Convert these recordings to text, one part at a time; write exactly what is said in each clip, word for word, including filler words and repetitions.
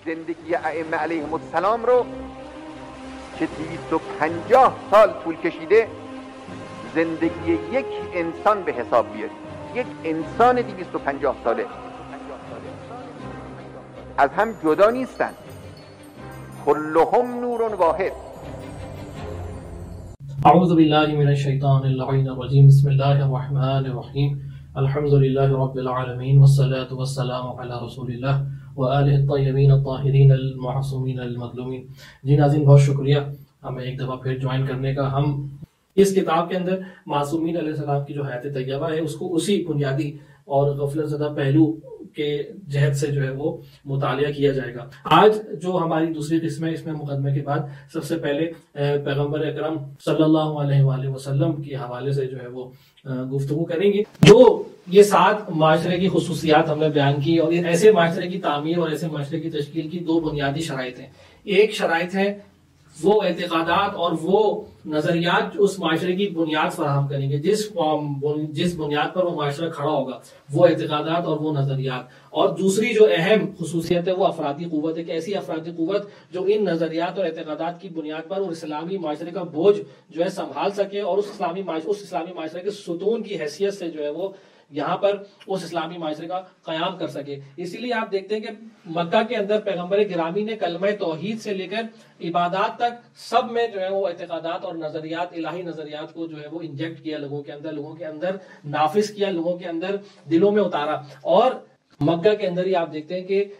زندگی ائمه علیهم السلام رو که دویست و پنجاه سال طول کشیده زندگی یک انسان به حساب بیارید. یک انسان دویست و پنجاه ساله از هم جدا نیستن، کلهم نور واحد. اعوذ بالله من الشیطان اللعین الرجیم. بسم الله الرحمن الرحیم. الحمد لله رب العالمین والصلاة والسلام علی رسول الله و آلہ الطیبین الطاہرین المعصومین المظلومین. جی ناظرین، بہت شکریہ ہمیں ایک دفعہ پھر جوائن کرنے کا. ہم اس کتاب کے اندر معصومین علیہ السلام کی جو حیات طیبہ ہے اس کو اسی بنیادی اور غفلت زدہ پہلو کے جہت سے جو ہے وہ مطالعہ کیا جائے گا. آج جو ہماری دوسری قسم ہے، اس میں مقدمے کے بعد سب سے پہلے پیغمبر اکرم صلی اللہ علیہ وآلہ وسلم کے حوالے سے جو ہے وہ گفتگو کریں گے. جو یہ سات معاشرے کی خصوصیات ہم نے بیان کی اور ایسے معاشرے کی تعمیر اور ایسے معاشرے کی تشکیل کی دو بنیادی شرائط ہیں. ایک شرائط ہے وہ اعتقادات اور وہ نظریات جو اس معاشرے کی بنیاد فراہم کریں گے، جس جس بنیاد پر وہ معاشرہ کھڑا ہوگا، وہ اعتقادات اور وہ نظریات. اور دوسری جو اہم خصوصیت ہے وہ افرادی قوت ہے، کہ ایسی افرادی قوت جو ان نظریات اور اعتقادات کی بنیاد پر اور اسلامی معاشرے کا بوجھ جو ہے سنبھال سکے اور اس اسلامی معاشرے اس اسلامی معاشرے کے ستون کی حیثیت سے جو ہے وہ یہاں پر اس اسلامی معاشرے کا قیام کر سکے. اسی لیے آپ دیکھتے ہیں کہ مکہ کے اندر پیغمبر گرامی نے کلمہ توحید سے لے کر عبادات تک سب میں جو ہے وہ اعتقادات اور نظریات، الہی نظریات کو جو ہے وہ انجیکٹ کیا، لوگوں کے اندر لوگوں کے اندر نافذ کیا، لوگوں کے اندر دلوں میں اتارا. اور مکہ کے اندر ہی آپ دیکھتے ہیں کہ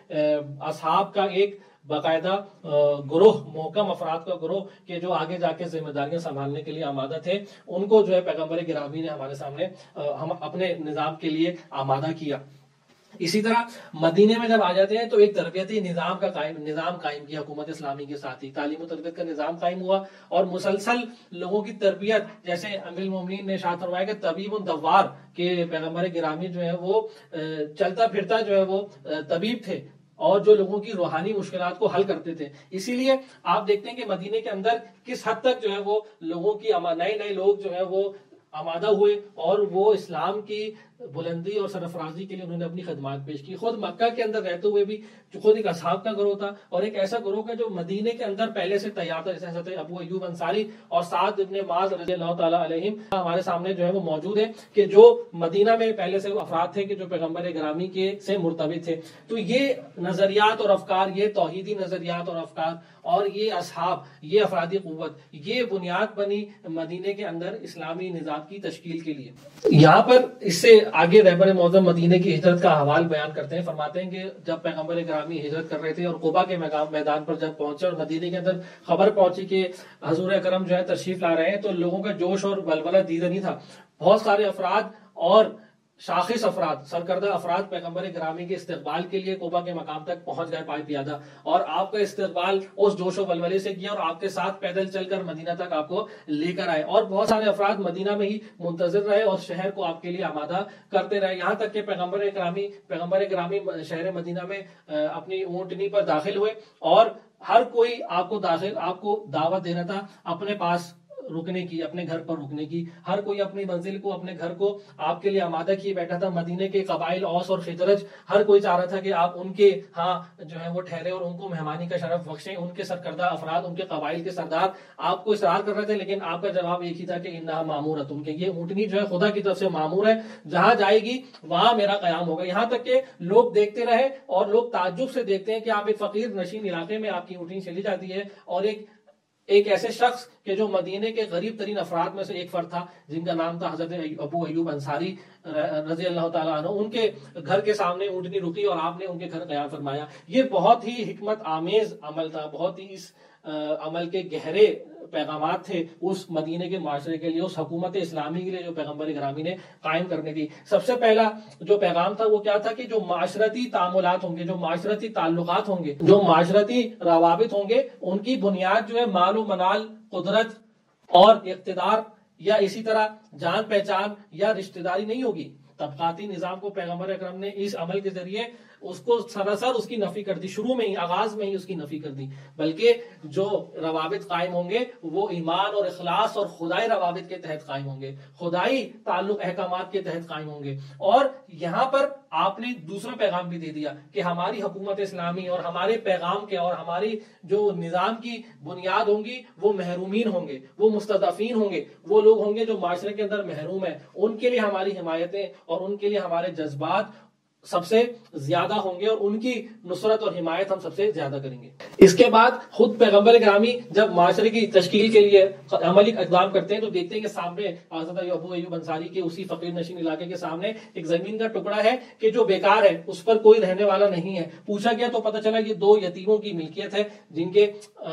اصحاب کا ایک باقاعدہ گروہ، محکم افراد کا گروہ کہ جو آگے جا کے ذمہ داریاں سنبھالنے کے لیے آمادہ تھے، ان کو جو ہے پیغمبر گرامی نے ہمارے سامنے ہم اپنے نظام کے لیے آمادہ کیا. اسی طرح مدینے میں جب آ جاتے ہیں تو ایک تربیتی نظام کا قائم نظام قائم کیا حکومت اسلامی کے ساتھ ہی. تعلیم و تربیت کا نظام قائم ہوا اور مسلسل لوگوں کی تربیت، جیسے امیر المومنین نے ارشاد فرمایا کہ طبیب دوار کے پیغمبر گرامی جو ہے وہ چلتا پھرتا جو ہے وہ طبیب تھے اور جو لوگوں کی روحانی مشکلات کو حل کرتے تھے. اسی لیے آپ دیکھتے ہیں کہ مدینے کے اندر کس حد تک جو ہے وہ لوگوں کی نئے نئے لوگ جو ہے وہ آمادہ ہوئے اور وہ اسلام کی بلندی اور سرفرازی کے لیے انہوں نے اپنی خدمات پیش کی. خود مکہ کے اندر رہتے ہوئے بھی جو خود ایک اصحاب کا گروہ تھا اور ایک ایسا گروہ کا جو مدینے کے اندر پہلے سے تیار تھا، جیسے حضرت ابو ایوب انصاری اور سعد ابن معاذ رضی اللہ تعالیٰ علیہم ہمارے سامنے جو ہے وہ موجود ہے، کہ جو مدینہ میں پہلے سے افراد تھے کہ جو پیغمبر گرامی کے سے مرتبط تھے. تو یہ نظریات اور افکار، یہ توحیدی نظریات اور افکار اور یہ اصحاب، یہ افرادی قوت، یہ بنیاد بنی مدینے کے اندر اسلامی نظام کی تشکیل کے لیے. یہاں پر اس سے آگے رہبر معظم مدینے کی ہجرت کا حوال بیان کرتے ہیں. فرماتے ہیں کہ جب پیغمبر گرامی ہجرت کر رہے تھے اور قبا کے میدان پر جب پہنچے اور مدینے کے اندر خبر پہنچی کہ حضور اکرم جو ہے تشریف لا رہے ہیں، تو لوگوں کا جوش اور ولولہ دیدہ نہیں تھا. بہت سارے افراد اور شاخص افراد، سرکردہ افراد پیغمبر گرامی کے استقبال کے لیے قبا کے مقام تک پہنچ گئے پائے پیادہ، اور آپ کا استقبال اس جوش و ولولے سے کیا اور آپ کے ساتھ پیدل چل کر مدینہ تک آپ کو لے کر آئے. اور بہت سارے افراد مدینہ میں ہی منتظر رہے اور شہر کو آپ کے لیے آمادہ کرتے رہے، یہاں تک کہ پیغمبر گرامی پیغمبر گرامی شہر مدینہ میں اپنی اونٹنی پر داخل ہوئے اور ہر کوئی آپ کو داخل آپ کو دعوت دے رہا تھا اپنے پاس رکنے کی، اپنے گھر پر رکنے کی. ہر کوئی اپنی منزل کو، اپنے گھر کو آپ کے لیے آمادہ کیے بیٹھا تھا. مدینے کے قبائل اوس اور خزرج ہر کوئی چاہ رہا تھا کہ آپ ان کے ہاں جو ہے وہ ٹھہرے اور ان کو مہمانی کا شرف بخشیں. ان کے سرکردہ افراد، ان کے قبائل کے سردار آپ کو اصرار کر رہے تھے، لیکن آپ کا جواب ایک ہی تھا کہ انہا مامورۃ، کہ یہ اونٹنی جو ہے خدا کی طرف سے مامور ہے، جہاں جائے گی وہاں میرا قیام ہوگا. یہاں تک کہ لوگ دیکھتے رہے اور لوگ تعجب سے دیکھتے ہیں کہ آپ ایک فقیر نشین علاقے میں آپ کی اونٹنی چلی جاتی ہے اور ایک ایک ایسے شخص کہ جو مدینے کے غریب ترین افراد میں سے ایک فرد تھا، جن کا نام تھا حضرت ابو ایوب انصاری رضی اللہ تعالیٰ عنہ، ان کے گھر کے سامنے اونٹنی رکی اور آپ نے ان کے گھر قیام فرمایا. یہ بہت ہی حکمت آمیز عمل تھا، بہت ہی اس عمل کے گہرے پیغامات تھے اس مدینے کے معاشرے کے لیے، اس حکومت اسلامی کے لیے جو پیغمبر گرامی نے قائم کرنے کی. سب سے پہلا جو پیغام تھا وہ کیا تھا کہ جو معاشرتی تعاملات ہوں گے، جو معاشرتی تعلقات ہوں گے، جو معاشرتی روابط ہوں گے، ان کی بنیاد جو ہے مال و منال، قدرت اور اقتدار یا اسی طرح جان پہچان یا رشتہ داری نہیں ہوگی. طبقاتی نظام کو پیغمبر اکرم نے اس عمل کے ذریعے اس کو سراسر اس کی نفی کر دی، شروع میں ہی آغاز میں ہی اس کی نفی کر دی، بلکہ جو روابط قائم ہوں گے وہ ایمان اور اخلاص اور خدائی روابط کے تحت قائم ہوں گے، خدائی تعلق احکامات کے تحت قائم ہوں گے۔ اور یہاں پر آپ نے دوسرا پیغام بھی دے دیا کہ ہماری حکومت اسلامی اور ہمارے پیغام کے اور ہماری جو نظام کی بنیاد ہوں گی وہ محرومین ہوں گے، وہ مستضعفین ہوں گے، وہ لوگ ہوں گے جو معاشرے کے اندر محروم ہیں، ان کے لیے ہماری حمایتیں اور ان کے لیے ہمارے جذبات سب سے زیادہ ہوں گے اور ان کی نصرت اور حمایت ہم سب سے زیادہ کریں گے۔ اس کے بعد خود پیغمبر گرامی جب معاشرے کی تشکیل کے لیے عملی اقدام کرتے ہیں تو دیکھتے ہیں کہ سامنے حضرت ابو ایوب انصاری کے اسی فقیر نشین علاقے کے سامنے ایک زمین کا ٹکڑا ہے کہ جو بیکار ہے، اس پر کوئی رہنے والا نہیں ہے۔ پوچھا گیا تو پتہ چلا یہ دو یتیموں کی ملکیت ہے، جن کے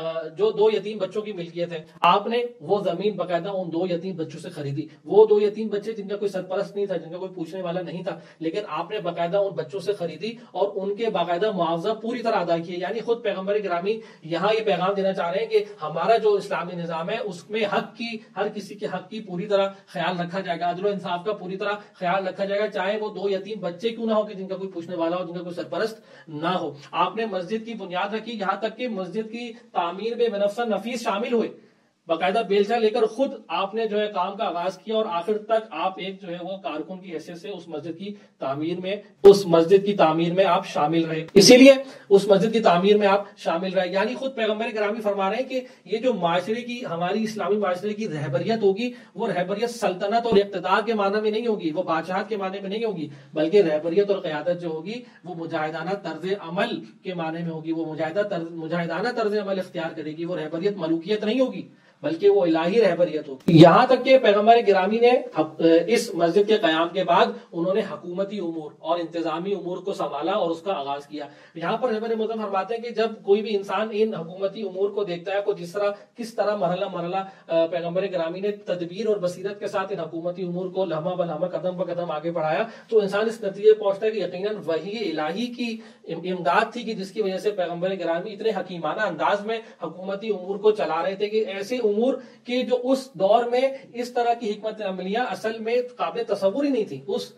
جو دو یتیم بچوں کی ملکیت ہے۔ آپ نے وہ زمین باقاعدہ ان دو یتیم بچوں سے خریدی، وہ دو یتیم بچے جن کا کوئی سرپرست نہیں تھا، جن کا کوئی پوچھنے والا نہیں تھا، لیکن آپ نے باقاعدہ ان بچوں سے خریدی اور ان کے باقاعدہ معاوضہ پوری طرح ادا کیے۔ یعنی خود پیغمبر گرامی یہاں یہ پیغام دینا چاہ رہے ہیں کہ ہمارا جو اسلامی نظام ہے اس میں حق کی، ہر کسی کے حق کی پوری طرح خیال رکھا جائے گا، عدل و انصاف کا پوری طرح خیال رکھا جائے گا، چاہے وہ دو یتیم بچے کیوں نہ ہو کہ جن کا کوئی پوچھنے والا ہو، جن کا کوئی سرپرست نہ ہو۔ آپ نے مسجد کی بنیاد رکھی، یہاں تک کہ مسجد کی تعمیر میں بنفسہ نفیس شامل ہوئے، باقاعدہ بیلچہ لے کر خود آپ نے جو ہے کام کا آغاز کیا اور آخر تک آپ ایک جو ہے وہ کارکن کی حیثیت سے اس مسجد کی تعمیر میں اس مسجد کی تعمیر میں آپ شامل رہے، اسی لیے اس مسجد کی تعمیر میں آپ شامل رہے۔ یعنی خود پیغمبر گرامی فرما رہے ہیں کہ یہ جو معاشرے کی، ہماری اسلامی معاشرے کی رہبریت ہوگی، وہ رہبریت سلطنت اور اقتدار کے معنی میں نہیں ہوگی، وہ بادشاہت کے معنی میں نہیں ہوگی، بلکہ رہبریت اور قیادت جو ہوگی وہ مجاہدانہ طرز عمل کے معنی میں ہوگی، وہ مجاہدہ طرز مجاہدانہ طرز عمل اختیار کرے گی، وہ رہبریت ملوکیت نہیں ہوگی بلکہ وہ الہی رہبریت ہوگی۔ یہاں تک کہ پیغمبر گرامی نے اس مسجد کے قیام کے بعد انہوں نے حکومتی امور اور انتظامی امور کو سنبھالا اور اس کا آغاز کیا۔ یہاں پر حضرت معظم فرماتے ہیں کہ جب کوئی بھی انسان ان حکومتی امور کو دیکھتا ہے، کو جس طرح کس طرح مرحلہ مرحلہ پیغمبر گرامی نے تدبیر اور بصیرت کے ساتھ ان حکومتی امور کو لمحہ بلمحہ قدم بہ قدم آگے بڑھایا، تو انسان اس نتیجے پہنچتا ہے کہ یقیناً وحی الہی کی امداد تھی کہ جس کی وجہ سے پیغمبر گرامی اتنے حکیمانہ انداز میں حکومتی امور کو چلا رہے تھے کہ ایسے امور کہ جو اس دور میں اس طرح کی حکمت عملیاں اصل میں قابل تصور ہی نہیں تھی، اس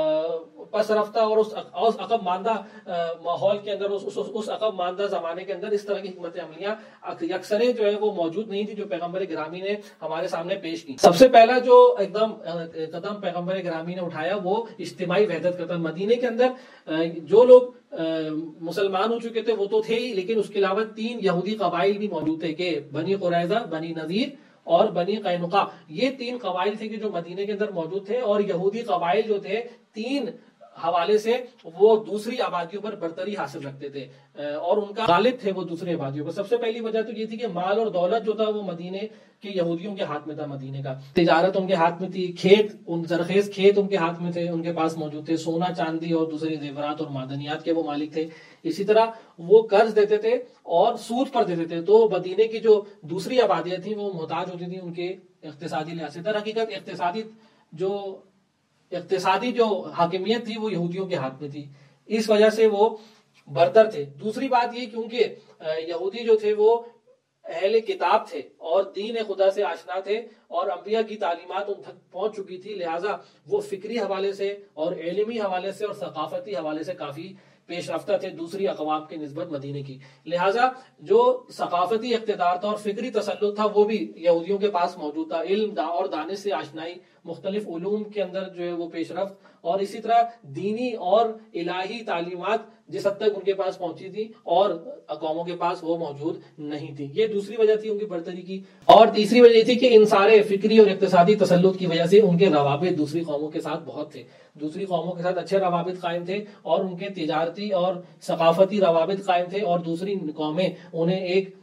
پس رفتہ اور اس عقب ماندہ ماحول کے اندر، اس اس عقب ماندہ زمانے کے اندر اس طرح کی حکمت عملیاں اکثر جو ہے وہ موجود نہیں تھی جو پیغمبر گرامی نے ہمارے سامنے پیش کی۔ سب سے پہلا جو ایک دم قدم پیغمبر گرامی نے اٹھایا وہ اجتماعی وحدت کا تھا۔ مدینے کے اندر جو لوگ مسلمان ہو چکے تھے وہ تو تھے ہی، لیکن اس کے علاوہ تین یہودی قبائل بھی موجود تھے کہ بنی قریظہ، بنی نذیر اور بنی قینقاع۔ یہ تین قبائل تھے کہ جو مدینے کے اندر موجود تھے، اور یہودی قبائل جو تھے تین حوالے سے وہ دوسری آبادیوں پر برتری حاصل رکھتے تھے اور ان کا غالب تھے وہ دوسری آبادیوں پر۔ سب سے پہلی وجہ تو یہ تھی کہ مال اور دولت جو تھا وہ مدینے کے یہودیوں کے ہاتھ میں تھا، مدینے کا تجارت ان کے ہاتھ میں تھی، کھیت ان زرخیز کھیت ان کے ہاتھ میں تھے، ان کے پاس موجود تھے، سونا چاندی اور دوسرے زیورات اور معدنیات کے وہ مالک تھے۔ اسی طرح وہ قرض دیتے تھے اور سود پر دیتے تھے، تو مدینے کی جو دوسری آبادیاں تھیں وہ محتاج ہوتی تھیں ان کے اقتصادی لحاظ سے۔ در حقیقت اقتصادی جو اقتصادی جو حاکمیت تھی وہ یہودیوں کے ہاتھ میں تھی، اس وجہ سے وہ برتر تھے۔ دوسری بات یہ کیونکہ یہودی جو تھے وہ اہل کتاب تھے اور دین خدا سے آشنا تھے اور انبیاء کی تعلیمات ان تک پہنچ چکی تھی، لہٰذا وہ فکری حوالے سے اور علمی حوالے سے اور ثقافتی حوالے سے کافی پیش رفتہ تھے دوسری اقوام کی نسبت مدینے کی، لہٰذا جو ثقافتی اقتدار تھا اور فکری تسلط تھا وہ بھی یہودیوں کے پاس موجود تھا۔ علم اور دانش سے آشنائی، مختلف علوم کے اندر جو ہے وہ پیش رفت، اور اسی طرح دینی اور الہی تعلیمات جس حد تک ان کے پاس پہنچی تھی اور اقواموں کے پاس وہ موجود نہیں تھی، یہ دوسری وجہ تھی ان کی برتری کی۔ اور تیسری وجہ یہ تھی کہ ان سارے فکری اور اقتصادی تسلط کی وجہ سے ان کے روابط دوسری قوموں کے ساتھ بہت تھے، دوسری قوموں کے ساتھ اچھے روابط قائم تھے اور ان کے تجارتی اور ثقافتی روابط قائم تھے، اور دوسری قومیں انہیں ایک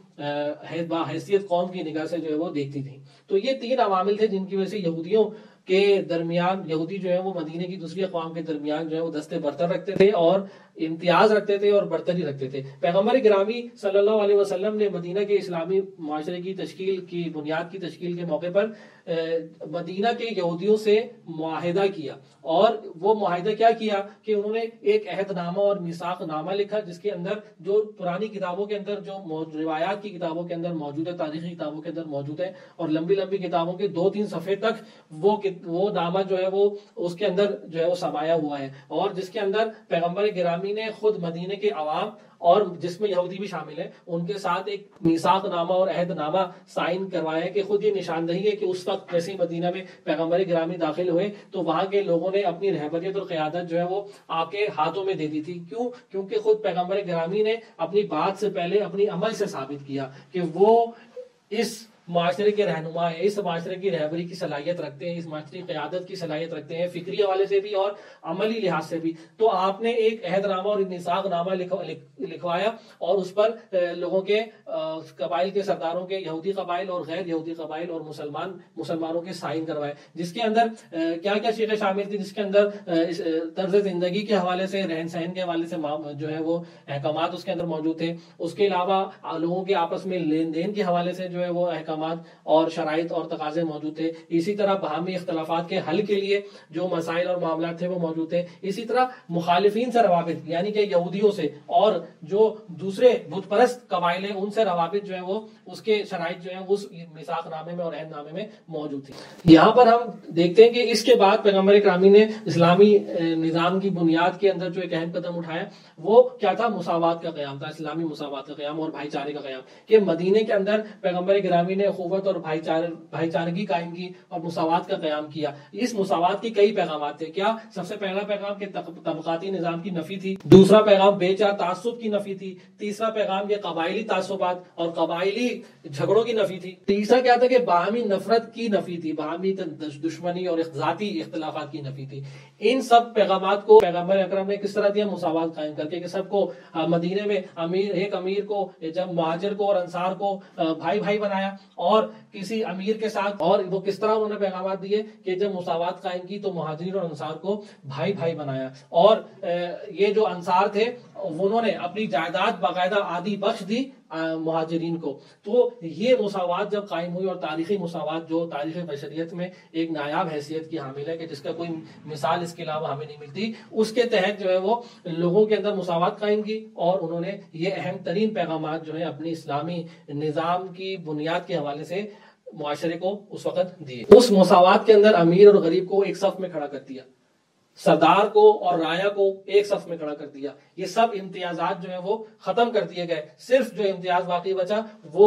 حیثیت قوم کی نگاہ سے جو ہے وہ دیکھتی تھیں۔ تو یہ تین عوامل تھے جن کی وجہ سے یہودیوں کے درمیان، یہودی جو ہے وہ مدینے کی دوسری اقوام کے درمیان جو ہے وہ دستے برتر رکھتے تھے اور امتیاز رکھتے تھے اور برتری رکھتے تھے۔ پیغمبر گرامی صلی اللہ علیہ وسلم نے مدینہ کے اسلامی معاشرے کی تشکیل کی بنیاد کی تشکیل کے موقع پر مدینہ کے یہودیوں سے معاہدہ کیا، اور وہ معاہدہ کیا کیا کہ انہوں نے ایک عہد نامہ اور میثاق نامہ لکھا جس کے اندر جو پرانی کتابوں کے اندر، جو روایات کی کتابوں کے اندر موجود ہے، تاریخی کتابوں کے اندر موجود ہے، اور لمبی لمبی کتابوں کے دو تین صفحے تک وہ وہ نامہ جو ہے وہ اس کے اندر جو ہے وہ سمایا ہوا ہے، اور جس کے اندر پیغمبر گرامی گرامی نے خود مدینے کے عوام اور جس میں یہودی بھی شامل ہیں ان کے ساتھ ایک میثاق نامہ اور عہد نامہ سائن کروایا کہ خود یہ نشاندہی ہے کہ اس وقت جیسے مدینہ میں پیغمبر گرامی داخل ہوئے تو وہاں کے لوگوں نے اپنی رہبریت اور قیادت جو ہے وہ آپ کے ہاتھوں میں دے دی تھی. کیوں؟ کیونکہ خود پیغمبر گرامی نے اپنی بات سے پہلے اپنی عمل سے ثابت کیا کہ وہ اس معاشرے کے رہنما ہے, اس معاشرے کی رہبری کی صلاحیت رکھتے ہیں, اس معاشرے کی قیادت کی صلاحیت رکھتے ہیں, فکری حوالے سے بھی اور عملی لحاظ سے بھی. تو آپ نے ایک عہد نامہ اور میثاق نامہ لکھوایا اور اس پر لوگوں کے قبائل کے سرداروں کے, یہودی قبائل اور غیر یہودی قبائل اور مسلمان مسلمانوں کے سائن کروائے, جس کے اندر کیا کیا چیزیں شامل تھی, جس کے اندر طرز زندگی کے حوالے سے, رہن سہن کے حوالے سے جو ہے وہ احکامات اس کے اندر موجود تھے. اس کے علاوہ لوگوں کے آپس میں لین دین کے حوالے سے جو ہے وہ احکامات اور شرائط اور تقاضے موجود تھے. اسی طرح باہمی اختلافات کے حل کے لیے جو مسائل اور معاملات تھے وہ موجود تھے. اسی طرح مخالفین سے روابط, یعنی کہ یہودیوں سے اور جو دوسرے بت پرست قبائل ہیں ان سے روابط جو ہے وہ اس کے شرائط جو ہیں اس میثاق نامے میں اور عہد نامے میں موجود تھی. یہاں پر ہم دیکھتے ہیں کہ اس کے بعد پیغمبر اکرامی نے اسلامی نظام کی بنیاد کے اندر جو ایک اہم قدم اٹھایا وہ کیا تھا, مساوات کا قیام تھا, اسلامی مساوات کا قیام اور بھائی چارے کا قیام. کہ مدینے کے اندر پیغمبر گرامی نے اخوت اور بھائی چارے بھائی چارگی قائم کی اور مساوات کا قیام کیا. اس مساوات کی کئی پیغامات تھے. کیا؟ سب سے پہلا پیغام کہ طبقاتی نظام کی نفی تھی, دوسرا پیغام بے چار تعصب کی نفی تھی, تیسرا پیغام یہ قبائلی تعصبات اور قبائلی جھگڑوں کی نفی تھی, تیسرا کیا تھا کہ باہمی نفرت کی نفی تھی, باہمی دشمنی اور ذاتی اختلافات کی نفی تھی. ان سب پیغامات کو پیغمبر اکرم نے کس طرح دیا؟ مساوات قائم کر کے کہ سب کو مدینے میں امیر ایک امیر کو, جب مہاجر کو اور انصار کو بھائی بھائی بنایا, اور کسی امیر کے ساتھ, اور وہ کس طرح انہوں نے پیغامات دیے کہ جب مساوات قائم کی تو مہاجرین اور انصار کو بھائی بھائی بنایا. اور یہ جو انصار تھے انہوں نے اپنی جائیداد باقاعدہ آدھی بخش دی مہاجرین کو. تو یہ مساوات جب قائم ہوئی, اور تاریخی مساوات جو تاریخ بشریت میں ایک نایاب حیثیت کی حامل ہے کہ جس کا کوئی مثال اس کے علاوہ ہمیں نہیں ملتی, اس کے تحت جو ہے وہ لوگوں کے اندر مساوات قائم کی اور انہوں نے یہ اہم ترین پیغامات جو ہے اپنی اسلامی نظام کی بنیاد کے حوالے سے معاشرے کو اس وقت دیے. اس مساوات کے اندر امیر اور غریب کو ایک صف میں کھڑا کر دیا, سردار کو اور رایا کو ایک صف میں کھڑا کر دیا. یہ سب امتیازات جو ہیں وہ ختم کر دیے گئے. صرف جو امتیاز باقی بچا وہ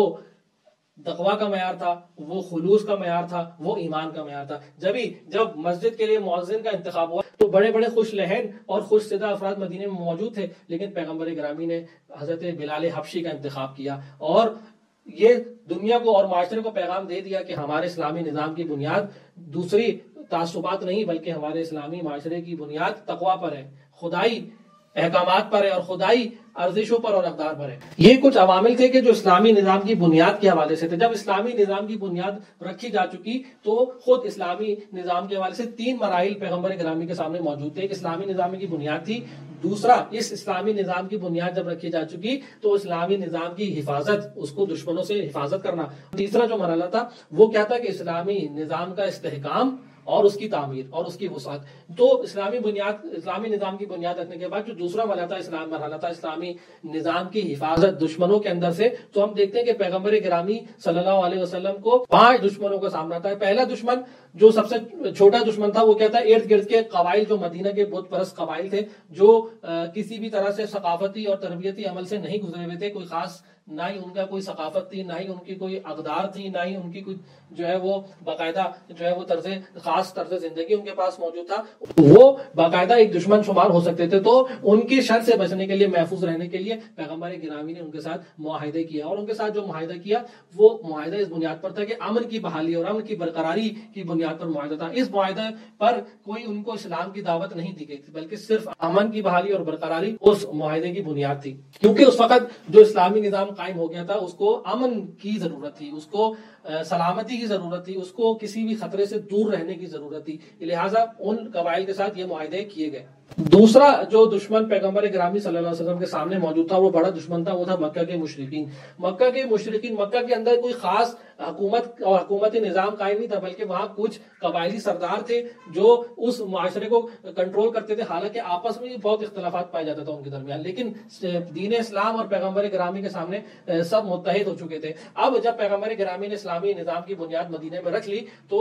تقویٰ کا معیار تھا, وہ خلوص کا معیار تھا, وہ ایمان کا معیار تھا. جبھی جب مسجد کے لیے مؤذن کا انتخاب ہوا تو بڑے بڑے خوش لہن اور خوش صدا افراد مدینے میں موجود تھے, لیکن پیغمبر گرامی نے حضرت بلال حبشی کا انتخاب کیا اور یہ دنیا کو اور معاشرے کو پیغام دے دیا کہ ہمارے اسلامی نظام کی بنیاد دوسری تعصبات نہیں بلکہ ہمارے اسلامی معاشرے کی بنیاد تقویٰ پر ہے, خدائی احکامات پر ہے اور خدائی ارزشوں پر اور اقدار پر ہے. یہ کچھ عوامل تھے کہ جو اسلامی نظام کی بنیاد کے حوالے سے تھے. جب اسلامی نظام کی بنیاد رکھی جا چکی تو خود اسلامی نظام کے حوالے سے تین مراحل پیغمبر گرامی کے سامنے موجود تھے. ایک اسلامی نظام کی بنیاد تھی, دوسرا اس اسلامی نظام کی بنیاد جب رکھی جا چکی تو اسلامی نظام کی حفاظت, اس کو دشمنوں سے حفاظت کرنا. تیسرا جو مرحلہ تھا وہ کیا تھا کہ اسلامی نظام کا استحکام اور اس کی تعمیر اور اس کی وسعت. تو اسلامی بنیاد اسلامی نظام کی بنیاد رکھنے کے بعد جو دوسرا مرحلہ تھا اسلام مرحلہ تھا اسلامی نظام کی حفاظت دشمنوں کے اندر سے, تو ہم دیکھتے ہیں کہ پیغمبر گرامی صلی اللہ علیہ وسلم کو پانچ دشمنوں کا سامنا تھا. پہلا دشمن جو سب سے چھوٹا دشمن تھا وہ کیا تھا؟ ارد گرد کے قبائل جو مدینہ کے بت پرست قبائل تھے, جو کسی بھی طرح سے ثقافتی اور تربیتی عمل سے نہیں گزرے ہوئے تھے. کوئی خاص نہ ہی ان کا کوئی ثقافت تھی, نہ ہی ان کی کوئی اقدار تھی, نہ ہی ان کی کوئی جو ہے وہ باقاعدہ جو ہے وہ طرز خاص طرز زندگی ان کے پاس موجود تھا. وہ باقاعدہ ایک دشمن شمار ہو سکتے تھے. تو ان کی شر سے بچنے کے لیے, محفوظ رہنے کے لیے پیغمبر گرامی نے ان کے ساتھ معاہدے کیا, اور ان کے ساتھ جو معاہدہ کیا وہ معاہدہ اس بنیاد پر تھا کہ امن کی بحالی اور امن کی برقراری کی بنیاد پر معاہدہ تھا. اس معاہدے پر کوئی ان کو اسلام کی دعوت نہیں دی گئی تھی بلکہ صرف امن کی بحالی اور برقراری اس معاہدے کی بنیاد تھی. کیونکہ اس وقت جو اسلامی نظام قائم ہو گیا تھا اس کو امن کی ضرورت تھی, اس کو سلامتی کی ضرورت تھی, اس کو کسی بھی خطرے سے دور رہنے کی ضرورت تھی. لہٰذا ان قبائل کے ساتھ یہ معاہدے کیے گئے. دوسرا جو دشمن پیغمبر گرامی صلی اللہ علیہ وسلم کے سامنے موجود تھا وہ بڑا دشمن تھا, وہ تھا مکہ کے مشرکین. مکہ کے مشرکین, مکہ کے اندر کوئی خاص حکومت اور حکومتی نظام قائم نہیں تھا بلکہ وہاں کچھ قبائلی سردار تھے جو اس معاشرے کو کنٹرول کرتے تھے. حالانکہ آپس میں بہت اختلافات پائے جاتا تھا ان کے درمیان, لیکن دین اسلام اور پیغمبر گرامی کے سامنے سب متحد ہو چکے تھے. اب جب پیغمبر گرامی نے اسلامی نظام کی بنیاد مدینے میں رکھ لی تو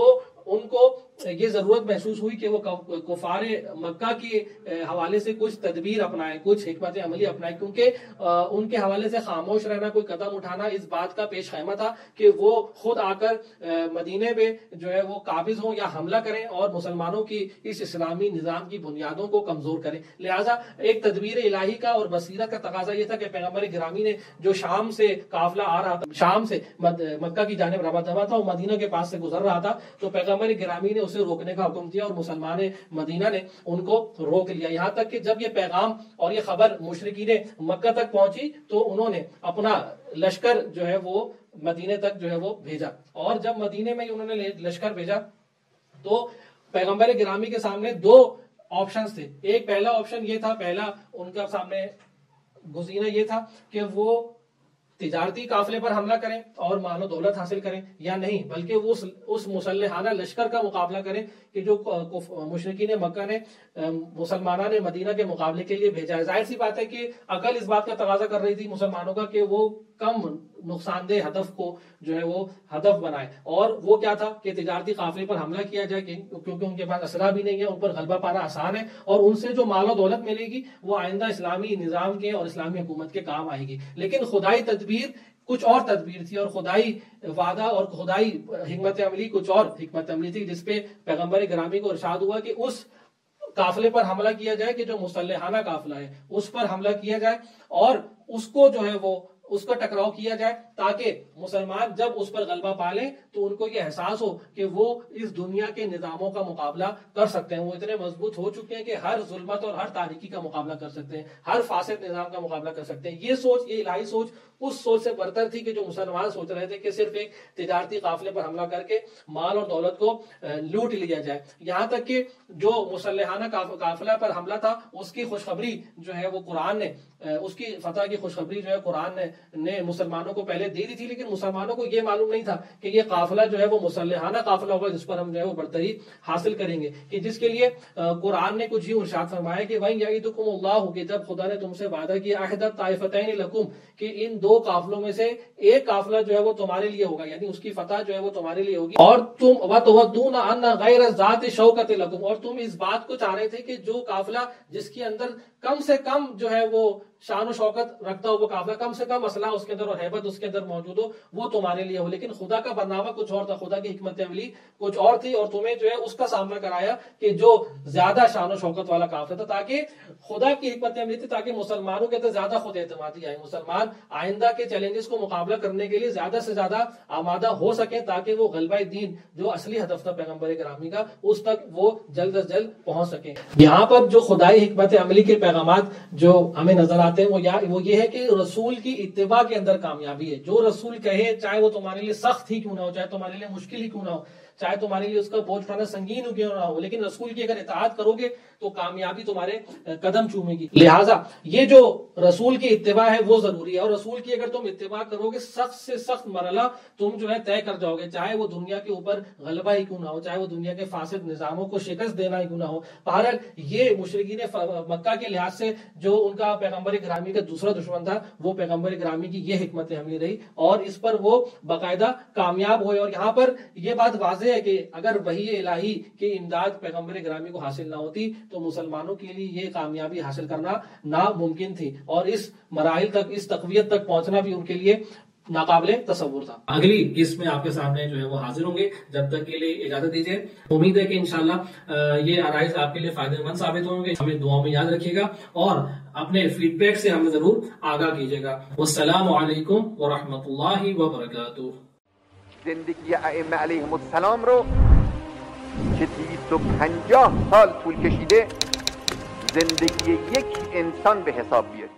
ان کو یہ ضرورت محسوس ہوئی کہ وہ کفار مکہ کے حوالے سے کچھ تدبیر اپنائیں، کچھ حکمت عملی اپنائیں، کیونکہ ان کے حوالے سے خاموش رہنا، کوئی قدم اٹھانا اس بات کا پیش خیمہ تھا کہ وہ خود آ کر مدینے میں جو ہے وہ قابض ہوں یا حملہ کریں اور مسلمانوں کی اس اسلامی نظام کی بنیادوں کو کمزور کریں۔ لہٰذا ایک تدبیر الہی کا اور بصیرت کا تقاضا یہ تھا کہ پیغمبر گرامی نے جو شام سے قافلہ آ رہا تھا، شام سے مکہ کی جانب رواں ہوا تھا، وہ مدینہ کے پاس سے گزر رہا تھا، تو پیغمبر گرامی نے اسے روکنے کا حکم دیا اور مسلمان مدینہ نے ان کو روک لیا، یہاں تک کہ جب یہ پیغام اور یہ خبر مشرکین مکہ تک پہنچی تو انہوں نے اپنا لشکر جو ہے وہ مدینے تک جو ہے وہ بھیجا، اور جب مدینے میں انہوں نے لشکر بھیجا تو پیغمبر گرامی کے سامنے دو آپشنز تھے۔ ایک پہلا آپشن یہ تھا، پہلا ان کا سامنے گزینہ یہ تھا کہ وہ تجارتی قافلے پر حملہ کریں اور مال و دولت حاصل کریں، یا نہیں بلکہ وہ اس مسلحانہ لشکر کا مقابلہ کریں کہ جو مشرکین مکہ نے مسلمانوں نے مدینہ کے مقابلے کے لیے بھیجا ہے۔ ظاہر سی بات ہے کہ عقل اس بات کا تقاضا کر رہی تھی مسلمانوں کا کہ وہ کم نقصان دہ ہدف کو جو ہے وہ ہدف بنائے، اور وہ کیا تھا کہ تجارتی قافلے پر حملہ کیا جائے، کیونکہ ان کے پاس اسلحہ بھی نہیں ہے، ان پر غلبہ پانا آسان ہے، اور ان سے جو مال و دولت ملے گی وہ آئندہ اسلامی نظام کے اور اسلامی حکومت کے کام آئے گی۔ لیکن خدائی تدبیر کچھ اور تدبیر تھی، اور خدائی وعدہ اور خدائی حکمت عملی کچھ اور حکمت عملی تھی، جس پہ پیغمبر گرامی کو ارشاد ہوا کہ اس قافلے پر حملہ کیا جائے کہ جو مسلحانہ قافلہ ہے اس پر حملہ کیا جائے، اور اس کو جو ہے وہ اس کا ٹکراؤ کیا جائے، تاکہ مسلمان جب اس پر غلبہ پا لیں تو ان کو یہ احساس ہو کہ وہ اس دنیا کے نظاموں کا مقابلہ کر سکتے ہیں، وہ اتنے مضبوط ہو چکے ہیں کہ ہر ظلمت اور ہر تاریکی کا مقابلہ کر سکتے ہیں، ہر فاسد نظام کا مقابلہ کر سکتے ہیں۔ یہ سوچ، یہ الہی سوچ اس سوچ سے برتر تھی کہ جو مسلمان سوچ رہے تھے کہ صرف ایک تجارتی قافلے پر حملہ کر کے مال اور دولت کو لوٹ لیا جائے، یہاں تک کہ جو مسلحانہ قافلہ پر حملہ تھا اس کی خوشخبری جو ہے وہ قرآن نے، اس کی فتح کی خوشخبری جو ہے قرآن نے نے مسلمانوں کو پہلے دے دی تھی، لیکن مسلمانوں کو یہ معلوم نہیں تھا کہ یہ قافلہ جو ہے وہ مسلحانہ قافلہ ہوگا جس پر ہم جو ہے وہ برتری حاصل کریں گے، کہ جس کے لیے قرآن نے کچھ ہی ارشاد فرمایا کہ وَإِن يَعِدُكُمُ اللَّهُ، کہ جب خدا نے تم سے وعدہ کیا احدى الطائفتين لكم، کہ ان دو قافلوں میں سے ایک قافلہ جو ہے وہ تمہارے لیے ہوگا، یعنی اس کی فتح جو ہے وہ تمہارے لیے ہوگی، اور تم وَتُوَدُّونَ أَنَّ غَيْرَ ذَاتِ شَوْكَةٍ لَكُمْ، اور تم اس بات کو چاہ رہے تھے کہ جو قافلہ جس کے اندر کم سے کم جو ہے وہ شان و شوکت رکھتا ہو، وہ قافلہ کم سے کم اسلحہ اس کے اندر اور ہیبت اس کے اندر موجود ہو، وہ تمہارے لیے ہو، لیکن خدا کا برنامہ کچھ اور تھا، خدا کی حکمت عملی کچھ اور تھی، اور تمہیں جو ہے اس کا سامنا کرایا کہ جو زیادہ شان و شوکت والا قافلہ تھا، تاکہ خدا کی حکمت عملی تھی تاکہ مسلمانوں کے اندر زیادہ خود اعتمادی آئے، مسلمان آئندہ کے چیلنجز کو مقابلہ کرنے کے لیے زیادہ سے زیادہ آمادہ ہو سکیں، تاکہ وہ غلبہ دین جو اصلی ہدف تھا پیغمبر گرامی کا اس تک وہ جلد از جلد پہنچ سکیں۔ یہاں پر جو خدائی حکمت عملی کے پیغامات جو ہمیں نظر آتے ہیں وہ وہ یہ ہے کہ رسول کی اتباع کے اندر کامیابی ہے، جو رسول کہے چاہے وہ تمہارے لیے سخت ہی کیوں نہ ہو، چاہے تمہارے لیے مشکل ہی کیوں نہ ہو، چاہے تمہارے لیے اس کا بوجھ اٹھانا سنگین کیوں نہ ہو، لیکن رسول کی اگر اطاعت کرو گے تو کامیابی تمہارے قدم چومے گی۔ لہٰذا یہ جو رسول کی اتباع ہے وہ ضروری ہے، اور رسول کی اگر تم اتباع کرو گے سخت سے سخت مرحلہ تم جو ہے طے کر جاؤ گے، چاہے وہ دنیا کے اوپر غلبہ ہی کیوں نہ ہو، چاہے وہ دنیا کے فاسد نظاموں کو شکست دینا ہی کیوں نہ ہو۔ بہرحال یہ مشرکین مکہ کے لحاظ سے جو ان کا پیغمبر گرامی کا دوسرا دشمن تھا وہ پیغمبر گرامی کی یہ حکمت عملی رہی، اور اس پر وہ باقاعدہ کامیاب ہوئے۔ اور یہاں پر یہ بات واضح ہے کہ اگر وحی الہی کی امداد پیغمبر گرامی کو حاصل نہ ہوتی تو مسلمانوں کے لیے یہ کامیابی حاصل کرنا ناممکن تھی، اور اس مراحل تک، اس تقویت تک پہنچنا بھی ان کے لیے ناقابل تصور تھا۔ اگلی قسط میں آپ کے سامنے جو ہے وہ حاضر ہوں گے، جب تک کے لیے اجازت دیجیے۔ امید ہے کہ انشاءاللہ یہ آرائز آپ کے لیے فائدہ مند ثابت ہوں گے، ہمیں دعاؤں میں یاد رکھیے گا اور اپنے فیڈ بیک سے ہمیں ضرور آگاہ کیجیے گا۔ والسلام علیکم ورحمۃ اللہ وبرکاتہ۔ زندگی ائمه علیهم السلام رو که دویست و پنجاه سال طول کشیده زندگی یک انسان به حساب بیارید.